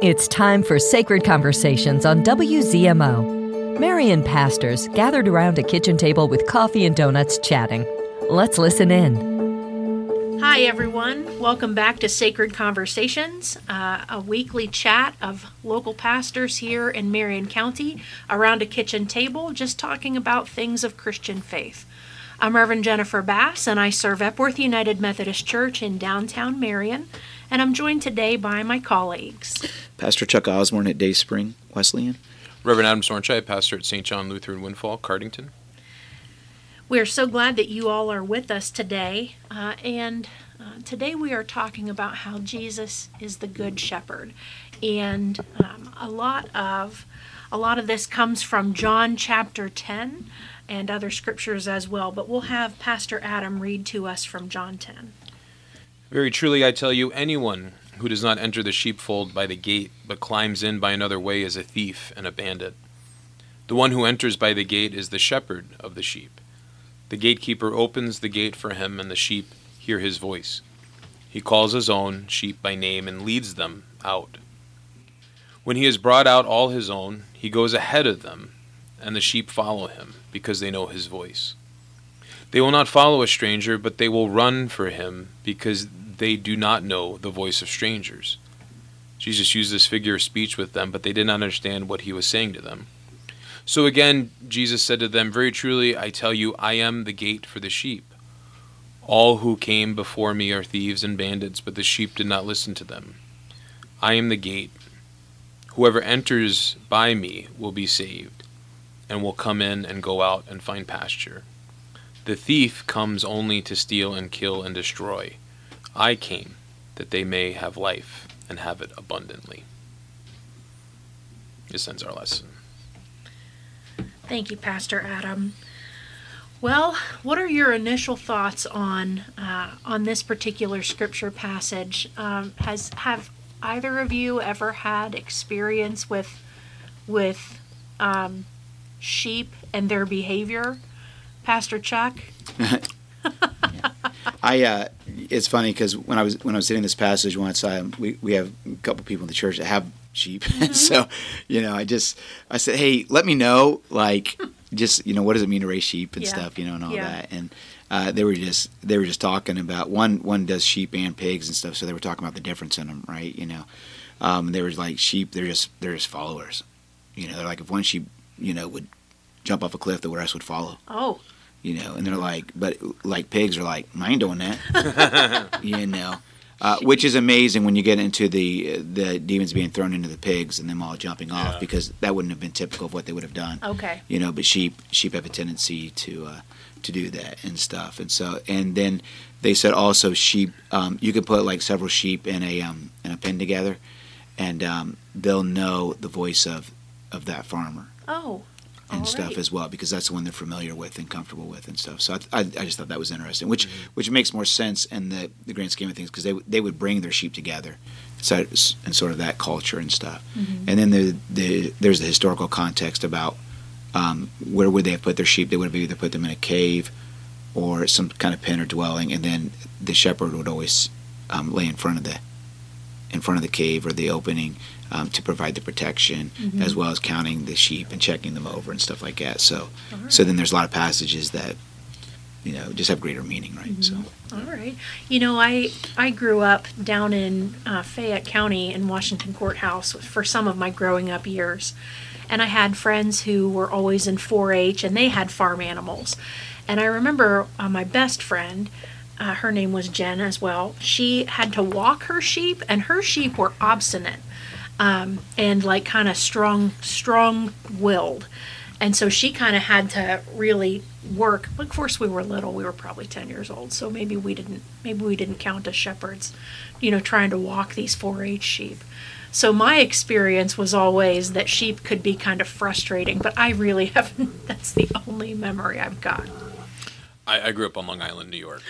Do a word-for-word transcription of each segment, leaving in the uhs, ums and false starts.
It's time for Sacred Conversations on W Z M O. Marian pastors gathered around a kitchen table with coffee and donuts chatting. Let's listen in. Hi, everyone. Welcome back to Sacred Conversations, uh, a weekly chat of local pastors here in Marion County around a kitchen table just talking about things of Christian faith. I'm Reverend Jennifer Bass, and I serve Epworth United Methodist Church in downtown Marion, and I'm joined today by my colleagues. Pastor Chuck Osborne at Dayspring Wesleyan. Reverend Adam Sornchai, pastor at Saint John Lutheran Windfall, Cardington. We are so glad that you all are with us today, uh, and uh, today we are talking about how Jesus is the Good Shepherd, and um, a lot of a lot of this comes from John chapter ten and other scriptures as well. But we'll have Pastor Adam read to us from John ten. Very truly, I tell you, anyone who does not enter the sheepfold by the gate, but climbs in by another way, is a thief and a bandit. The one who enters by the gate is the shepherd of the sheep. The gatekeeper opens the gate for him, and the sheep hear his voice. He calls his own sheep by name and leads them out. When he has brought out all his own, he goes ahead of them, and the sheep follow him, because they know his voice. They will not follow a stranger, but they will run for him, because they do not know the voice of strangers. Jesus used this figure of speech with them, but they did not understand what he was saying to them. So again, Jesus said to them, very truly, I tell you, I am the gate for the sheep. All who came before me are thieves and bandits, but the sheep did not listen to them. I am the gate. Whoever enters by me will be saved, and will come in and go out and find pasture. The thief comes only to steal and kill and destroy. I came that they may have life and have it abundantly. This ends our lesson. Thank you, Pastor Adam. Well, what are your initial thoughts on uh, on this particular scripture passage? Um, has have either of you ever had experience with with um, sheep and their behavior? Pastor Chuck? I uh, it's funny because when I was when I was sitting this passage once, I, we we have a couple people in the church that have sheep, mm-hmm. So you know, I just I said, hey, let me know, like, just you know, what does it mean to raise sheep and yeah. stuff, you know, and all yeah. that, and uh, they were just they were just talking about one one does sheep and pigs and stuff, so they were talking about the difference in them, right? You know, um, they were like sheep, they're just they're just followers, you know, they're like if one sheep, you know, would jump off a cliff, the rest would follow. Oh. You know, and they're like, but like pigs are like, I ain't doing that. You know, uh, which is amazing when you get into the the demons being thrown into the pigs and them all jumping yeah. off, because that wouldn't have been typical of what they would have done. Okay. You know, but sheep sheep have a tendency to uh, to do that and stuff, and so and then they said also sheep. Um, you could put like several sheep in a um, in a pen together, and um, they'll know the voice of of that farmer. Oh. And All stuff right. as well, because that's the one they're familiar with and comfortable with and stuff. So I, I, I just thought that was interesting, which Mm-hmm. which makes more sense in the, the grand scheme of things, because they they would bring their sheep together, so and sort of that culture and stuff. Mm-hmm. And then the, the there's the historical context about um, where would they have put their sheep? They would have either put them in a cave or some kind of pen or dwelling, and then the shepherd would always um, lay in front of the in front of the cave or the opening. Um, to provide the protection, mm-hmm. as well as counting the sheep and checking them over and stuff like that. So, right. so then there's a lot of passages that, you know, just have greater meaning, right? Mm-hmm. So, all right. You know, I I grew up down in uh, Fayette County in Washington Courthouse for some of my growing up years, and I had friends who were always in four H, and they had farm animals. And I remember uh, my best friend. Uh, her name was Jen as well. She had to walk her sheep, and her sheep were obstinate. Um, and like kind of strong, strong-willed. And so she kind of had to really work. Of course, we were little. We were probably ten years old, so maybe we didn't maybe we didn't count as shepherds, you know, trying to walk these four H sheep. So my experience was always that sheep could be kind of frustrating, but I really haven't. That's the only memory I've got. I, I grew up on Long Island, New York,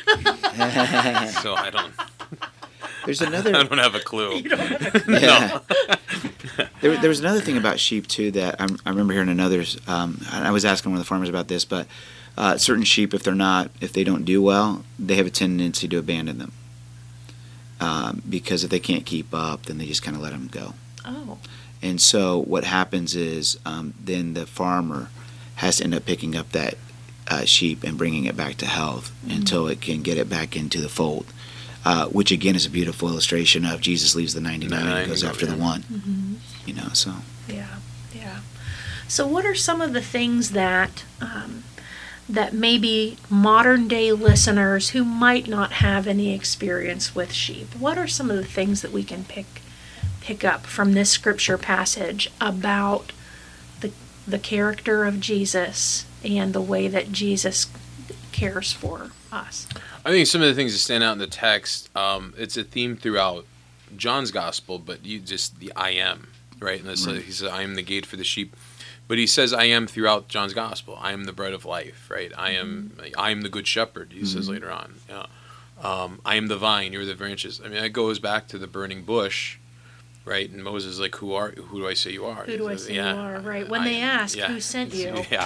so I don't. There's another. I don't have a clue. You don't have a clue. Yeah. there, there was another thing about sheep too that I, I remember hearing another. Um, I was asking one of the farmers about this, but uh, certain sheep, if they're not, if they don't do well, they have a tendency to abandon them. Um, because if they can't keep up, then they just kind of let them go. Oh. And so what happens is um, then the farmer has to end up picking up that uh, sheep and bringing it back to health mm-hmm. until it can get it back into the fold, uh, which again is a beautiful illustration of Jesus leaves the ninety-nine and goes after the one. Mm-hmm. You know, so. Yeah, yeah. So what are some of the things that um, that maybe modern day listeners who might not have any experience with sheep, what are some of the things that we can pick pick up from this scripture passage about the the character of Jesus and the way that Jesus cares for us? I think some of the things that stand out in the text, um, it's a theme throughout John's gospel, but you just the I am, right? And this, right. He says, I am the gate for the sheep. But he says, I am throughout John's gospel. I am the bread of life, right? I am mm-hmm. I am the good shepherd, he mm-hmm. says later on. Yeah. Um, I am the vine, you're the branches. I mean, it goes back to the burning bush, right? And Moses is like, who are who do I say you are? Who do I say yeah. you are, right? When I, they ask, yeah. who sent you? Yeah,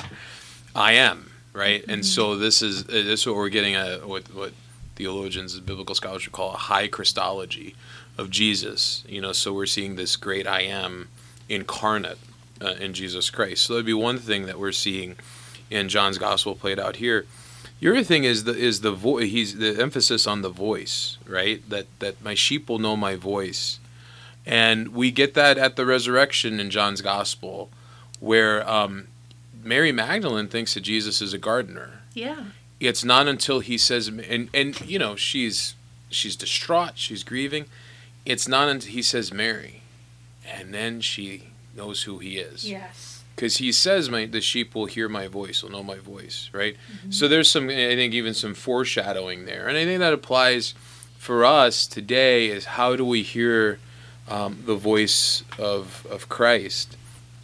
I am, right? Mm-hmm. And so this is this is what we're getting at, what, what theologians, biblical scholars would call a high Christology of Jesus. You know, so we're seeing this great I am incarnate uh, in Jesus Christ. So that'd be one thing that we're seeing in John's gospel played out here. The other thing is the is the voice. He's the emphasis on the voice, right? That that my sheep will know my voice, and we get that at the resurrection in John's gospel, where um, Mary Magdalene thinks that Jesus is a gardener. Yeah. It's not until he says, and and you know she's she's distraught, she's grieving. It's not until he says Mary, and then she knows who he is. Yes. Because he says, "My the sheep will hear my voice, will know my voice," right? Mm-hmm. So there's some, I think, even some foreshadowing there, and I think that applies for us today. Is how do we hear um, the voice of of Christ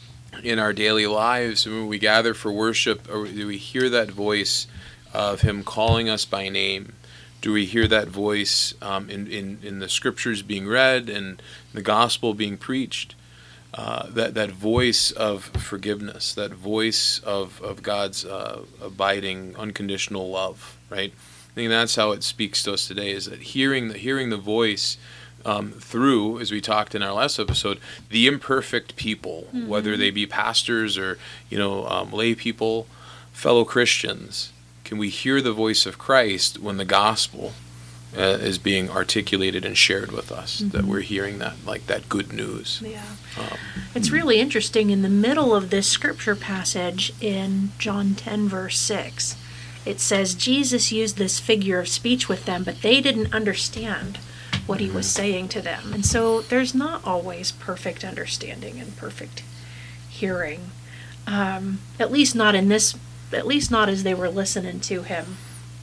in our daily lives when we gather for worship? Or do we hear that voice of Him calling us by name? Do we hear that voice um, in, in in the scriptures being read and the gospel being preached? Uh, that that voice of forgiveness, that voice of of God's uh, abiding, unconditional love, right? I think that's how it speaks to us today. Is that hearing the hearing the voice um, through, as we talked in our last episode, the imperfect people, mm-hmm. whether they be pastors or you know um, lay people, fellow Christians. Can we hear the voice of Christ when the gospel Uh, is being articulated and shared with us, mm-hmm. that we're hearing that, like that good news. Yeah. Um, it's really interesting. In the middle of this scripture passage in John ten, verse six, it says, Jesus used this figure of speech with them, but they didn't understand what he was saying to them. And so there's not always perfect understanding and perfect hearing, um, at least not in this, at least not as they were listening to him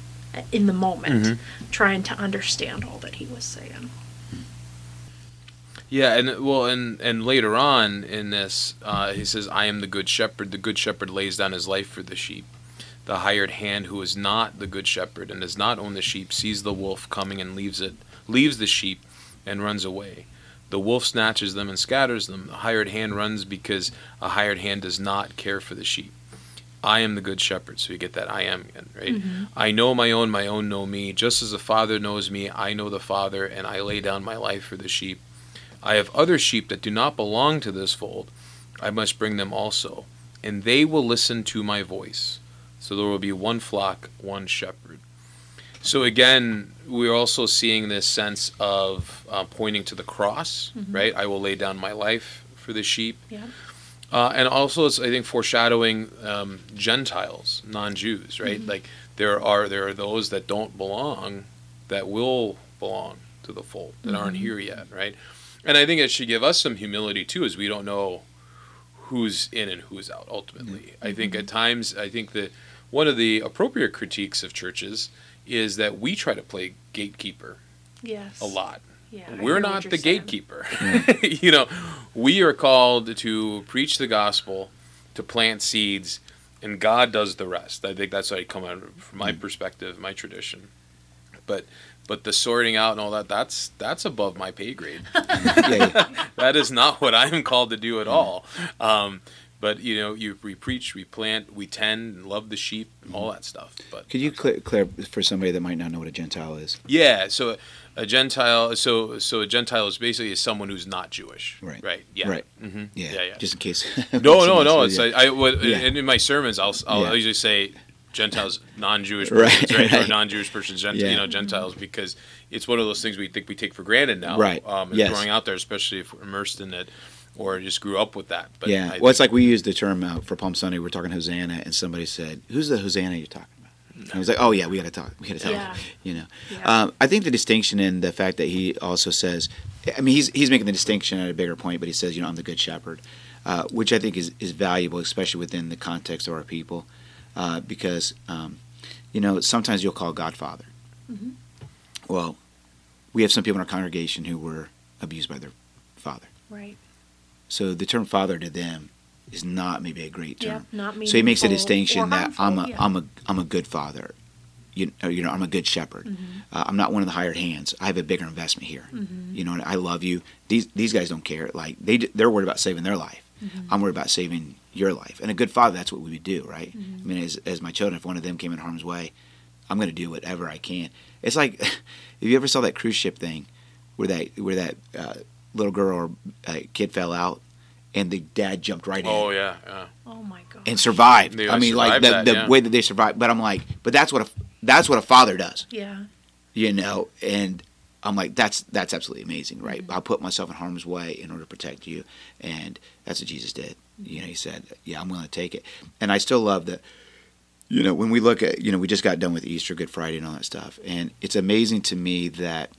in the moment, mm-hmm. trying to understand all that he was saying. Yeah, and well, and and later on in this, uh, he says, "I am the good shepherd. The good shepherd lays down his life for the sheep. The hired hand, who is not the good shepherd and does not own the sheep, sees the wolf coming and leaves it, leaves the sheep, and runs away. The wolf snatches them and scatters them. The hired hand runs because a hired hand does not care for the sheep. I am the good shepherd." So you get that I am again, right? Mm-hmm. "I know my own, my own know me. Just as the Father knows me, I know the Father, and I lay down my life for the sheep. I have other sheep that do not belong to this fold. I must bring them also, and they will listen to my voice. So there will be one flock, one shepherd." So again, we're also seeing this sense of uh, pointing to the cross, mm-hmm. right? I will lay down my life for the sheep. Yeah. Uh, and also, it's, I think, foreshadowing um, Gentiles, non-Jews, right? Mm-hmm. Like there are there are those that don't belong, that will belong to the fold, that mm-hmm. aren't here yet, right? And I think it should give us some humility too, as we don't know who's in and who's out ultimately. Mm-hmm. I think at times, I think that one of the appropriate critiques of churches is that we try to play gatekeeper. Yes. A lot. Yeah, we're not the saying. gatekeeper. You know, we are called to preach the gospel, to plant seeds, and God does the rest. I think that's how I come out from my perspective, my tradition. But but the sorting out and all that, that's that's above my pay grade. yeah, yeah. That is not what I'm called to do at all. Um, but, you know, you, we preach, we plant, we tend, and love the sheep, all that stuff. But could you clear, clear for somebody that might not know what a Gentile is? Yeah, so A Gentile, so so a Gentile is basically someone who's not Jewish. Right. Right. Yeah. Right. Mm-hmm. Yeah. yeah. Yeah. Just in case. No, no, no. It's yeah. like, I would, Yeah. and in my sermons, I'll I'll Yeah. usually say Gentiles, non-Jewish Right, persons, right, right. or non-Jewish persons, Gent- Yeah. you know, Gentiles, because it's one of those things we think we take for granted now. Right. Um, and Yes. growing out there, especially if we're immersed in it, or just grew up with that. But yeah. I Well, think- it's like we used the term uh, for Palm Sunday. We're talking Hosanna, and somebody said, "Who's the Hosanna you're talking about?" And I was like, "Oh yeah, we got to talk. We got to talk." Yeah. You know, Yeah. um, I think the distinction in the fact that he also says, I mean, he's he's making the distinction at a bigger point, but he says, you know, I'm the good shepherd, uh, which I think is is valuable, especially within the context of our people, uh, because um, you know sometimes you'll call God Father. Mm-hmm. Well, we have some people in our congregation who were abused by their father. Right. So the term father to them is not maybe a great term. Yeah, not so he makes a meaningful distinction or that I'm a harmful, yeah. am a I'm a good father. You, or, you know, I'm a good shepherd. Mm-hmm. Uh, I'm not one of the hired hands. I have a bigger investment here. Mm-hmm. You know, and I love you. These these guys don't care. Like they they're worried about saving their life. Mm-hmm. I'm worried about saving your life. And a good father, that's what we would do, right? Mm-hmm. I mean, as as my children, if one of them came in harm's way, I'm going to do whatever I can. It's like if you ever saw that cruise ship thing, where that where that uh, little girl or uh, kid fell out, and the dad jumped right in. Oh yeah, yeah. Oh my God. And survived. They I mean, like the, survived the that, yeah. way that they survived. But I'm like, but that's what a that's what a father does, Yeah. you know. And I'm like, that's that's absolutely amazing, right? Mm-hmm. I'll put myself in harm's way in order to protect you, and that's what Jesus did. You know, he said, yeah, I'm willing to take it. And I still love that. You know, when we look at, you know, we just got done with Easter, Good Friday, and all that stuff, and it's amazing to me that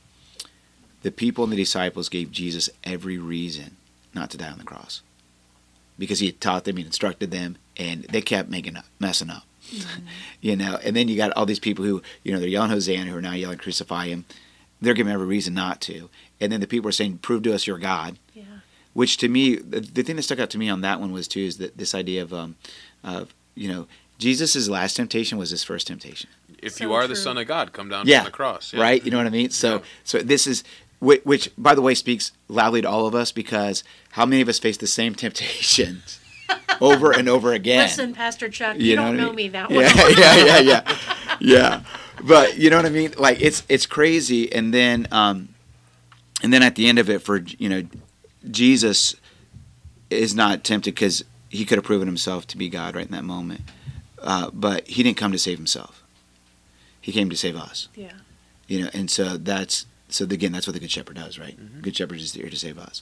the people and the disciples gave Jesus every reason not to die on the cross, because he had taught them, he had instructed them, and they kept making up, messing up. Mm-hmm. You know, and then you got all these people who, you know, they're yelling Hosanna, who are now yelling crucify him. They're giving every reason not to. And then the people are saying, prove to us you're God. Yeah. Which to me, the, the thing that stuck out to me on that one was too, is that this idea of, um, of you know, Jesus' last temptation was his first temptation. If So you are the true. Son of God, come down Yeah. from the cross. Yeah. Right? You know what I mean? So, Yeah. so this is, which, which, by the way, speaks loudly to all of us, because how many of us face the same temptations over and over again? Listen, Pastor Chuck, you, know don't what I know mean? me that yeah, well. yeah, yeah, yeah, yeah. But you know what I mean? Like it's it's crazy. And then um, and then at the end of it, for you know, Jesus is not tempted because he could have proven himself to be God right in that moment. Uh, but he didn't come to save himself. He came to save us. Yeah. You know, and so that's so again, that's what the Good Shepherd does, right? Mm-hmm. Good Shepherd is here to save us.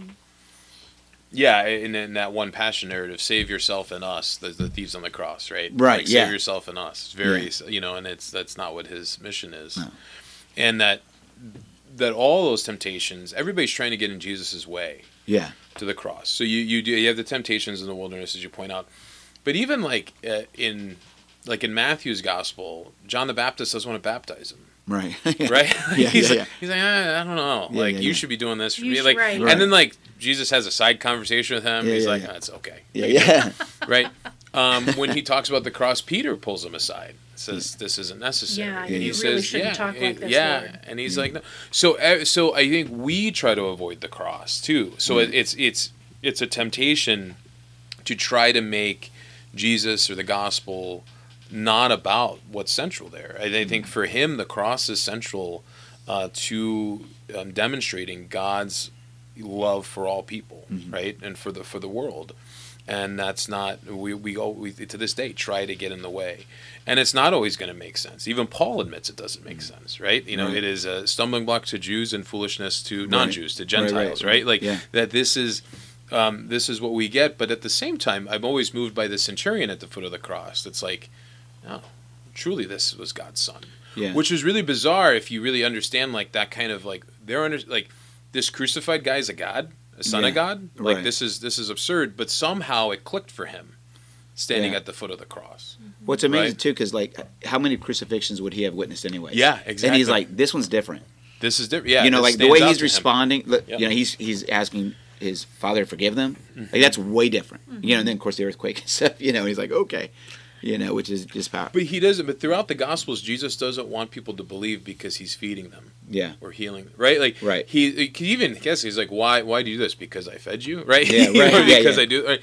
Yeah, in, in that one passion narrative, save yourself and us, the, the thieves on the cross, right? Right, Like, yeah. Save yourself and us. It's very, Yeah. you know, and it's that's not what his mission is. No. And that that all those temptations, everybody's trying to get in Jesus' way Yeah, to the cross. So you you do you have the temptations in the wilderness, as you point out, but even like uh, in like in Matthew's gospel, John the Baptist doesn't want to baptize him. right. Right? Yeah, he's yeah, like, yeah. he's like, "Ah, I don't know. Yeah, like, yeah, you yeah. should be doing this for You me. should- Like, right. Right. and then like Jesus has a side conversation with him. Yeah, he's yeah, like, yeah. oh, it's okay. Yeah, yeah. Right? Um, when he talks about the cross, Peter pulls him aside. Says this isn't necessary. Yeah, And you he really says, shouldn't yeah, talk like this, yeah. Lord. And he's like, no. So, uh, so I think we try to avoid the cross too. So Mm. it, it's it's it's a temptation to try to make Jesus or the gospel not about what's central there. I, I think for him, the cross is central uh, to um, demonstrating God's love for all people, Mm-hmm. right, and for the for the world. And that's not we we, all, we to this day try to get in the way, and it's not always going to make sense. Even Paul admits it doesn't make sense, right? You know, Mm-hmm. Right. it is a stumbling block to Jews and foolishness to non-Jews, to Right, Gentiles, right, right? Like yeah. that. This is um, this is what we get. But at the same time, I'm always moved by the centurion at the foot of the cross. It's like, no, truly, this was God's son, Yeah. which is really bizarre if you really understand like that kind of like they're under like this crucified guy is a god. A son Yeah, of God, like right. this is this is absurd, but somehow it clicked for him, standing Yeah. at the foot of the cross. What's amazing Right. too, because like, how many crucifixions would he have witnessed anyway? Yeah, And exactly. he's like, this one's different. This is different. Yeah, you know, this like the stands way out he's to him. responding. look, Yep. You know, he's he's asking his father to forgive them. Like that's way different. You know, and then of course the earthquake and stuff. You know, he's like, okay, you know, which is just powerful. But he doesn't. But throughout the Gospels, Jesus doesn't want people to believe because he's feeding them Yeah, or healing, right? Like, Right. He, he can even guess he's like, why? Why do you do this? Because I fed you, right? Yeah, You know, right, yeah, because yeah. I do. Right?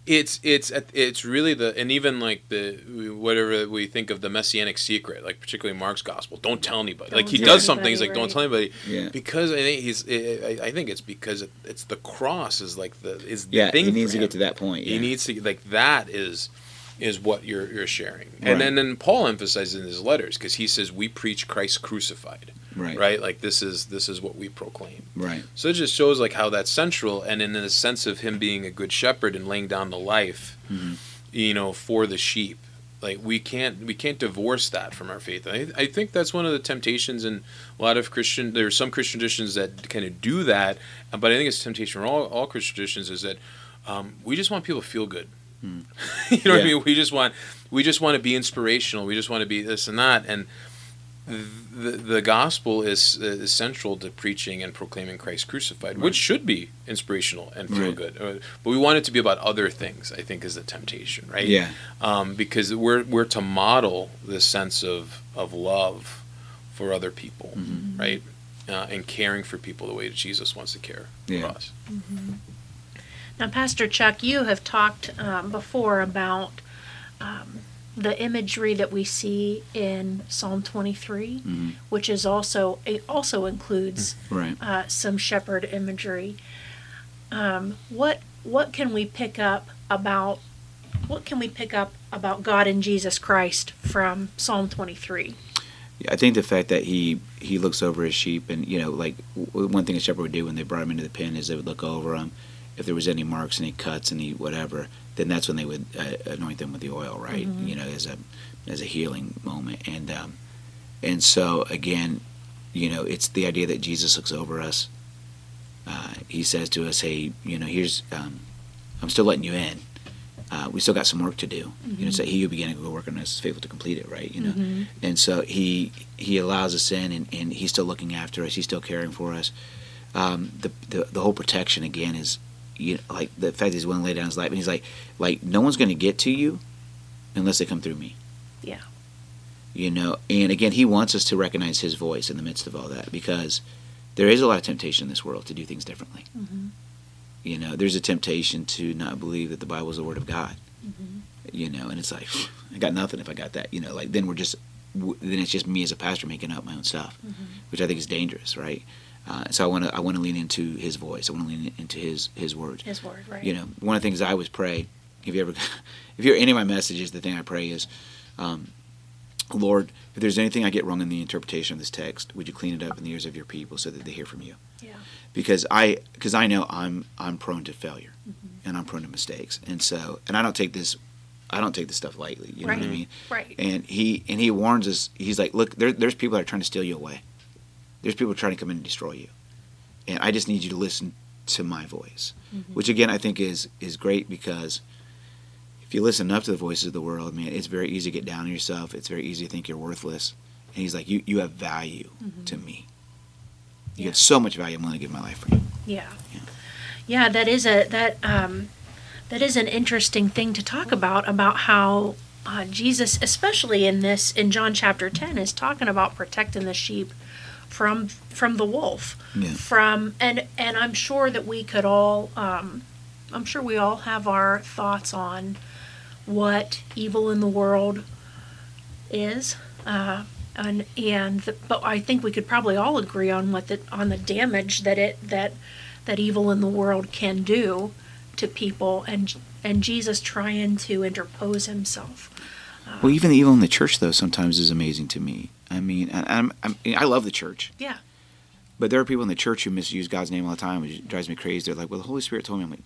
It's it's it's really the and even like the whatever we think of the messianic secret, like particularly Mark's gospel. Don't tell anybody. Don't like he tell does some anybody, things like right. don't tell anybody. Yeah. Because I think he's. I I think it's because it, it's the cross is like the is the Yeah, thing. he needs for to him. get to that point. He Yeah. needs to like that is is what you're you're sharing. Right. And then then Paul emphasizes in his letters because he says we preach Christ crucified. Right. Right. Like this is this is what we proclaim. Right. So it just shows like how that's central, and in the sense of him being a good shepherd and laying down the life, Mm-hmm. you know, for the sheep. Like we can't we can't divorce that from our faith. I, I think that's one of the temptations in a lot of Christian. There are some Christian traditions that kind of do that, but I think it's a temptation for all all Christian traditions is that um, we just want people to feel good. Mm. you know Yeah. what I mean? We just want we just want to be inspirational. We just want to be this and that, and the the gospel is, is central to preaching and proclaiming Christ crucified, Right. which should be inspirational and feel Right. good. Uh, But we want it to be about other things. I think is the temptation, right? Yeah. Um, because we're we're to model this sense of of love for other people, Mm-hmm. right? Uh, and caring for people the way that Jesus wants to care Yeah. for us. Now, Pastor Chuck, you have talked um, before about um, the imagery that we see in Psalm twenty-three, Mm-hmm. which is also it also includes Right. uh, some shepherd imagery. Um, what what can we pick up about what can we pick up about God and Jesus Christ from Psalm twenty-three? Yeah, I think the fact that he he looks over his sheep, and you know, like w- one thing a shepherd would do when they brought him into the pen is they would look over them. If there was any marks, any cuts, any whatever, then that's when they would uh, anoint them with the oil, right? You know, as a as a healing moment, and um, and so again, you know, it's the idea that Jesus looks over us. Uh, he says to us, "Hey, you know, here's um, I'm still letting you in. Uh, we still got some work to do. You know, so he who began a good work on us is faithful to complete it, right? You know, and so he he allows us in, and, and he's still looking after us. He's still caring for us. Um, the, the the whole protection again is, you know, like the fact that he's willing to lay down his life, and he's like, like no one's going to get to you unless they come through me. Yeah. You know, and again, he wants us to recognize his voice in the midst of all that, because there is a lot of temptation in this world to do things differently. You know, there's a temptation to not believe that the Bible is the Word of God. You know, and it's like, I got nothing if I got that. You know, like then we're just, w- then it's just me as a pastor making up my own stuff, which I think is dangerous, right? Uh, so I want to, I want to lean into his voice. I want to lean into his his words. His word, right? You know, one of the things I always pray, if you ever, if you hear any of my messages, the thing I pray is, um, Lord, if there's anything I get wrong in the interpretation of this text, would you clean it up in the ears of your people so that they hear from you? Yeah. Because I, because I know I'm, I'm prone to failure, and I'm prone to mistakes, and so, and I don't take this, I don't take this stuff lightly. You know what I Right. mean? Right. And he, and he warns us. He's like, look, there, there's people that are trying to steal you away. There's people trying to come in and destroy you, and I just need you to listen to my voice, which again I think is is great, because if you listen enough to the voices of the world, man, it's very easy to get down on yourself. It's very easy to think you're worthless. And he's like, you, you have value to me. You Yeah. have so much value. I'm willing to give my life for you. Yeah. Yeah. Yeah, that is a that um that is an interesting thing to talk about about how uh, Jesus, especially in this in John chapter ten, is talking about protecting the sheep from from the wolf. Yeah. From and and I'm sure that we could all um I'm sure we all have our thoughts on what evil in the world is. Uh and and the, but I think we could probably all agree on what the on the damage that it that that evil in the world can do to people, and and Jesus trying to interpose himself. Well, even the evil in the church, though, sometimes is amazing to me. I mean, I, I'm, I'm, I love the church, Yeah. but there are people in the church who misuse God's name all the time, which drives me crazy. They're like, well, the Holy Spirit told me. I'm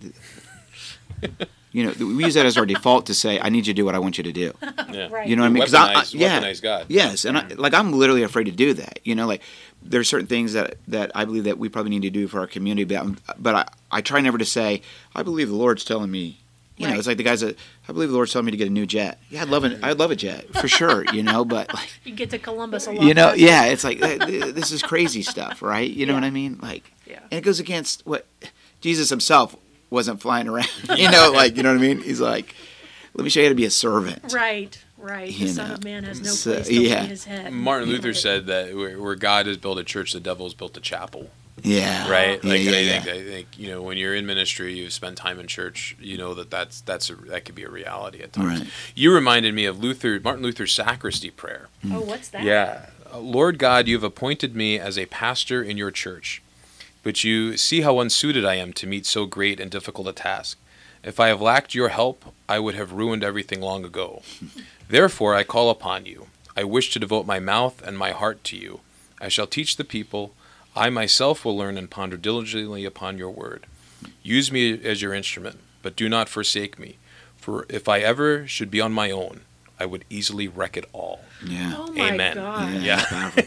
like, you know, we use that as our default to say, I need you to do what I want you to do. Yeah. Right. You know what I mean? 'Cause I, I, Weaponize- yeah, weaponize God. Yes, and I, like I'm literally afraid to do that. You know, like there's certain things that that I believe that we probably need to do for our community, but I'm, but I, I try never to say I believe the Lord's telling me. You know, Right. it's like the guys that I believe the Lord's telling me to get a new jet. Yeah, I'd love it. I'd love a jet for sure. You know, but like You get to Columbus a lot. you know, faster. yeah, it's like th- th- this is crazy stuff, right? You know Yeah. what I mean? Like, Yeah. and it goes against what Jesus himself wasn't flying around. You know, like you know what I mean? He's like, let me show you how to be a servant. Right. Right. The You Son know, of Man has no so, place to yeah. lay his head. Martin You Luther know, said that where, where God has built a church, the devil has built a chapel. Yeah. Right? Yeah, Like yeah, I yeah. think I think you know when you're in ministry, you've spent time in church. You know that that's that's a, that could be a reality at times. Right. You reminded me of Luther Martin Luther's sacristy prayer. Oh, what's that? Yeah. Lord God, you have appointed me as a pastor in your church, but you see how unsuited I am to meet so great and difficult a task. If I have lacked your help, I would have ruined everything long ago. Therefore, I call upon you. I wish to devote my mouth and my heart to you. I shall teach the people. I myself will learn and ponder diligently upon your word. Use me as your instrument, but do not forsake me. For if I ever should be on my own, I would easily wreck it all. Yeah. Oh my Amen. God. Yeah. Yeah. that's powerful.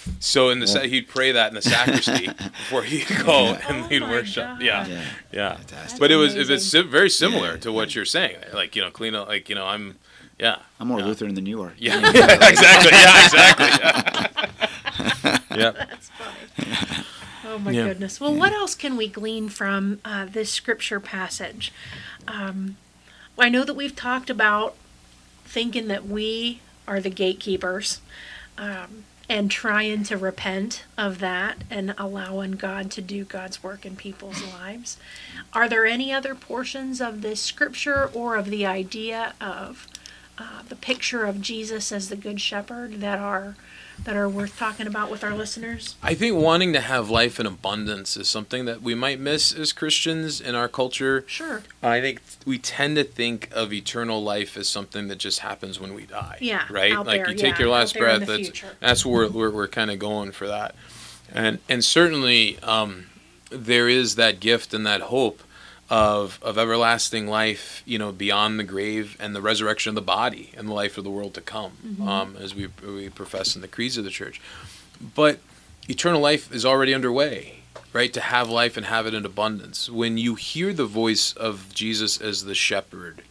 So in the sa- he'd pray that in the sacristy before he'd go and Oh he'd my worship. God. Yeah. Yeah. Yeah. Fantastic. But it was it amazing. was sim- very similar Yeah. to what you're saying. Like, you know, clean up, like, you know, I'm yeah. I'm more yeah. Lutheran than you are. Yeah. yeah, exactly. Yeah, exactly. Yeah. yeah. That's funny. Oh my Yeah. goodness. Well, what else can we glean from uh, this scripture passage? Um, I know that we've talked about thinking that we are the gatekeepers, um, and trying to repent of that and allowing God to do God's work in people's lives. Are there any other portions of this scripture or of the idea of uh, the picture of Jesus as the Good Shepherd that are that are worth talking about with our listeners? I think wanting to have life in abundance is something that we might miss as Christians in our culture. Sure. I think we tend to think of eternal life as something that just happens when we die. Yeah, Right? out Like there, you take yeah, your out last there in breath. the That's future. that's where we're, we're kind of going for that. And and certainly um, there is that gift and that hope of of everlasting life, you know, beyond the grave and the resurrection of the body and the life of the world to come, Mm-hmm. um, as we we profess in the creeds of the church. But eternal life is already underway, right? To have life and have it in abundance. When you hear the voice of Jesus as the shepherd,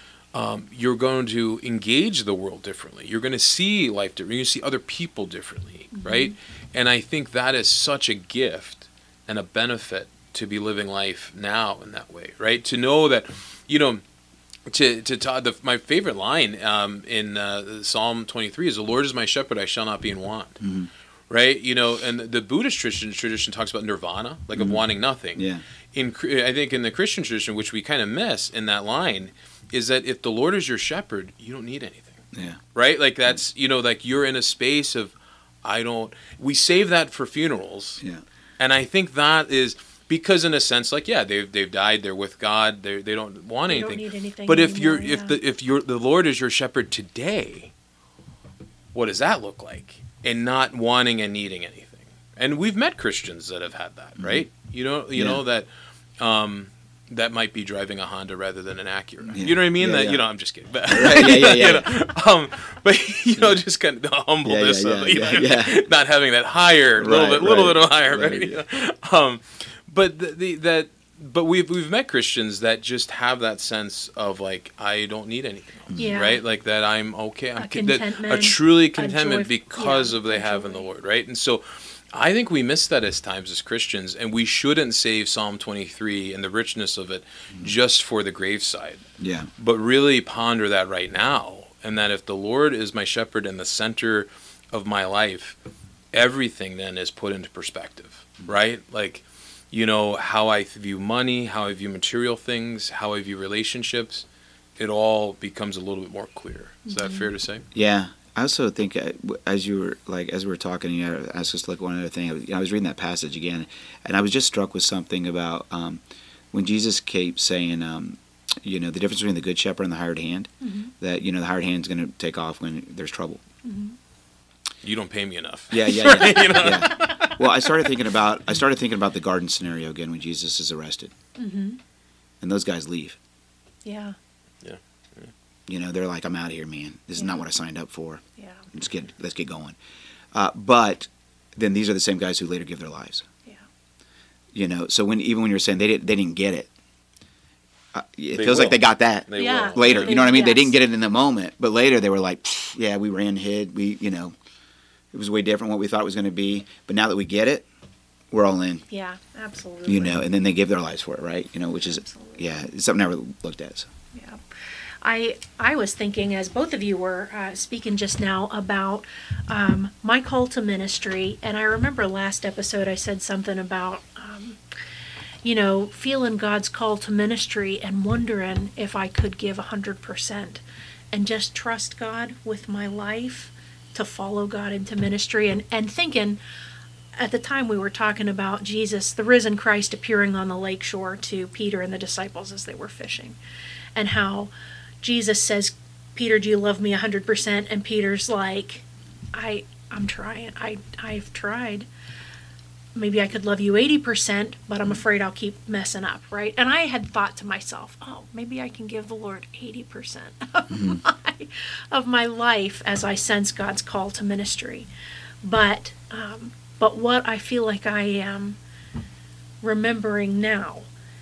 um, you're going to engage the world differently. You're going to see life differently. You're going to see other people differently, right? And I think that is such a gift and a benefit to be living life now in that way, right? To know that, you know, to to Todd, the, my favorite line um, in uh, Psalm twenty-three is, "The Lord is my shepherd; I shall not be in want." Mm-hmm. Right? You know, and the Buddhist tradition, tradition talks about nirvana, like of wanting nothing. Yeah. In I think in the Christian tradition, which we kind of miss in that line, is that if the Lord is your shepherd, you don't need anything. Yeah. Right? Like that's, you know, like you're in a space of, I don't. We save that for funerals. Yeah. And I think that is because, in a sense, like yeah, they've they've died, they're with God, they they don't want They anything. don't need anything But if anymore, you're if yeah. the if you're the Lord is your shepherd today, what does that look like? And not wanting and needing anything. And we've met Christians that have had that, right? You know, you Yeah. know that um, that might be driving a Honda rather than an Acura. Yeah. You know what I mean? Yeah, that yeah. you know, I'm just kidding. But, Right, yeah, yeah, yeah, you know, um, but you know, just kind of the humbleness Yeah, yeah, of yeah, you know, yeah, yeah. not having that higher, little Right, bit, little right, bit of higher, right? right. You know? Um, but the, the that. But we've we've met Christians that just have that sense of like I don't need anything else, Yeah. right? Like that I'm okay. I'm A con- that- contentment, a truly a contentment joy- because yeah, of they a have in joy. the Lord, right? And so I think we miss that as times as Christians, and we shouldn't save Psalm twenty-three and the richness of it just for the graveside, Yeah. but really ponder that right now, and that if the Lord is my shepherd in the center of my life, everything then is put into perspective, right? Like, you know, how I view money, how I view material things, how I view relationships, it all becomes a little bit more clear. Is that fair to say? Yeah. I also think uh, w- as you were like as we were talking, you know, asked us to look at one other thing. I was, you know, I was reading that passage again, and I was just struck with something about um, when Jesus keeps saying, um, you know, the difference between the good shepherd and the hired hand. Mm-hmm. That you know, the hired hand's going to take off when there's trouble. You don't pay me enough. Yeah, yeah, yeah. You know? yeah. Well, I started thinking about I started thinking about the garden scenario again when Jesus is arrested, Mm-hmm. and those guys leave. Yeah. You know, they're like, "I'm out of here, man. This is Yeah. not what I signed up for. Yeah. Let's get let's get going." Uh, but then these are the same guys who later give their lives. Yeah. You know, so when even when you're saying they didn't they didn't get it, uh, it They feels like will. they got that They Yeah. will. later. You know what I mean? They Yes. didn't get it in the moment, but later they were like, "Pfft, "Yeah, we ran, hid. We, you know, it was way different what we thought it was going to be. But now that we get it, we're all in." Yeah. Absolutely. You know, and then they give their lives for it, right? You know, which is Absolutely. yeah, it's something I never looked at. So. Yeah. I I was thinking, as both of you were uh, speaking just now, about um, my call to ministry, and I remember last episode I said something about, um, you know, feeling God's call to ministry and wondering if I could give one hundred percent and just trust God with my life to follow God into ministry, and, and thinking, at the time we were talking about Jesus, the risen Christ, appearing on the lakeshore to Peter and the disciples as they were fishing, and how Jesus says, Peter, do you love me one hundred percent? And Peter's like, I, I'm trying. I, I've tried. Maybe I could love you eighty percent, but I'm afraid I'll keep messing up, right? And I had thought to myself, oh, maybe I can give the Lord eighty percent of, mm-hmm. my, of my life as I sense God's call to ministry. But um, but what I feel like I am remembering now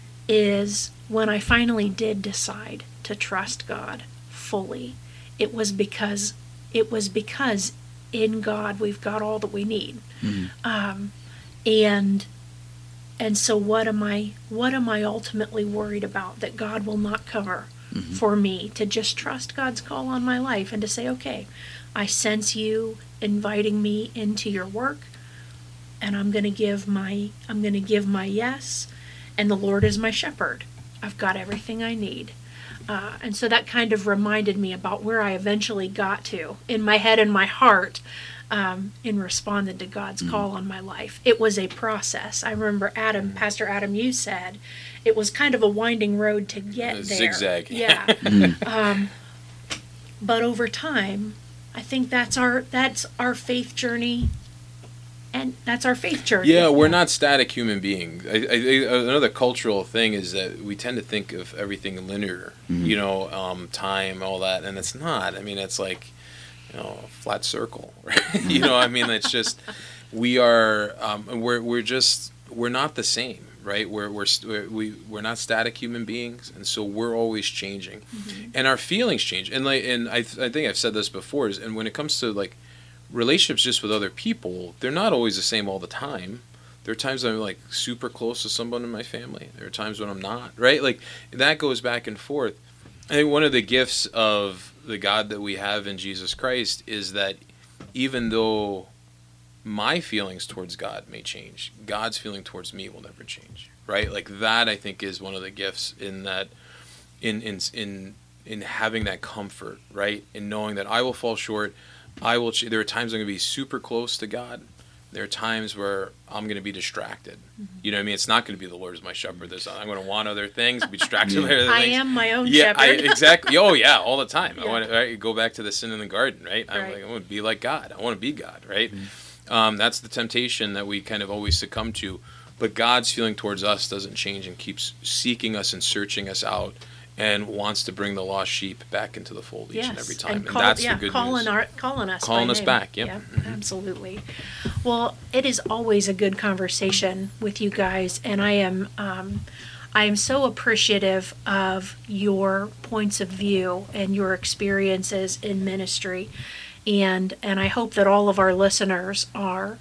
is when I finally did decide to trust God fully, it was because it was because in God we've got all that we need. Mm-hmm. Um, and and so what am I what am I ultimately worried about that God will not cover mm-hmm. for me? To just trust God's call on my life and to say, okay, I sense you inviting me into your work, and I'm going to give my I'm going to give my yes, and the Lord is my shepherd. I've got everything I need. Uh, and so that kind of reminded me about where I eventually got to in my head and my heart um, in responding to God's mm-hmm. call on my life. It was a process. I remember Adam, Pastor Adam, you said it was kind of a winding road to get a there. Zigzag. Yeah. um, but over time, I think that's our that's our faith journey. And that's our faith journey. Yeah, we're not static human beings. I, I, another cultural thing is that we tend to think of everything linear, mm-hmm. you know, um, time, all that, and it's not. I mean, it's like, you know, a flat circle, right? you know, I mean, it's just, we are, um, we're we're just, we're not the same, right? We're we're we we're not static human beings, and so we're always changing, mm-hmm. and our feelings change. And like, and I I think I've said this before, is, and when it comes to like relationships just with other people, they're not always the same all the time. There are times I'm like super close to someone in my family. There are times when I'm not, right? Like that goes back and forth. I think one of the gifts of the God that we have in Jesus Christ is that even though my feelings towards God may change, God's feeling towards me will never change, right? Like that, I think, is one of the gifts in that, in in in in having that comfort, right? In knowing that I will fall short. I will. Ch- there are times I'm going to be super close to God. There are times where I'm going to be distracted. Mm-hmm. You know what I mean? It's not going to be the Lord is my shepherd. There's, I'm going to want other things, be distracted yeah. by other I things. am my own yeah, shepherd. I, exactly. Oh, yeah, all the time. Yeah. I want to right, go back to the sin in the garden, right? I'm right. like, I want to be like God. I want to be God, right? Mm-hmm. Um, that's the temptation that we kind of always succumb to. But God's feeling towards us doesn't change and keeps seeking us and searching us out, and wants to bring the lost sheep back into the fold each yes. and every time. And, and call, that's yeah, the good calling news. Our, calling us Calling by us name. back, yep. Yeah, mm-hmm. absolutely. Well, it is always a good conversation with you guys, and I am um, I am so appreciative of your points of view and your experiences in ministry, and and I hope that all of our listeners are,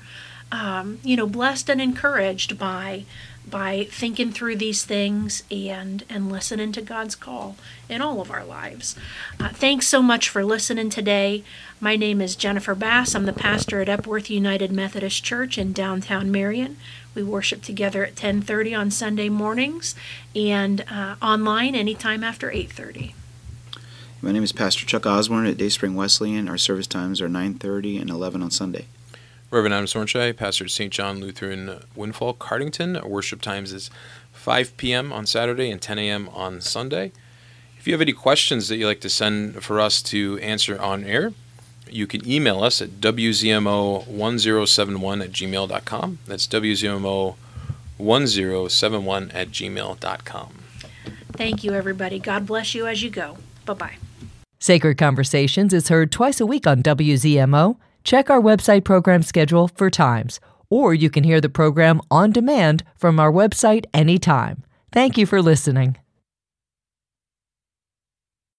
um, you know, blessed and encouraged by by thinking through these things and and listening to God's call in all of our lives. Uh, thanks so much for listening today. My name is Jennifer Bass. I'm the pastor at Epworth United Methodist Church in downtown Marion. We worship together at ten thirty on Sunday mornings and uh, online anytime after eight thirty. My name is Pastor Chuck Osborne at Dayspring Wesleyan. Our service times are nine thirty and eleven on Sunday. Reverend Adam Sornchai, pastor at Saint John Lutheran Windfall, Cardington. Our worship times is five p.m. on Saturday and ten a.m. on Sunday. If you have any questions that you'd like to send for us to answer on air, you can email us at w z m o one zero seven one at gmail dot com. That's w z m o one zero seven one at gmail dot com. Thank you, everybody. God bless you as you go. Bye-bye. Sacred Conversations is heard twice a week on W Z M O. Check our website program schedule for times, or you can hear the program on demand from our website anytime. Thank you for listening.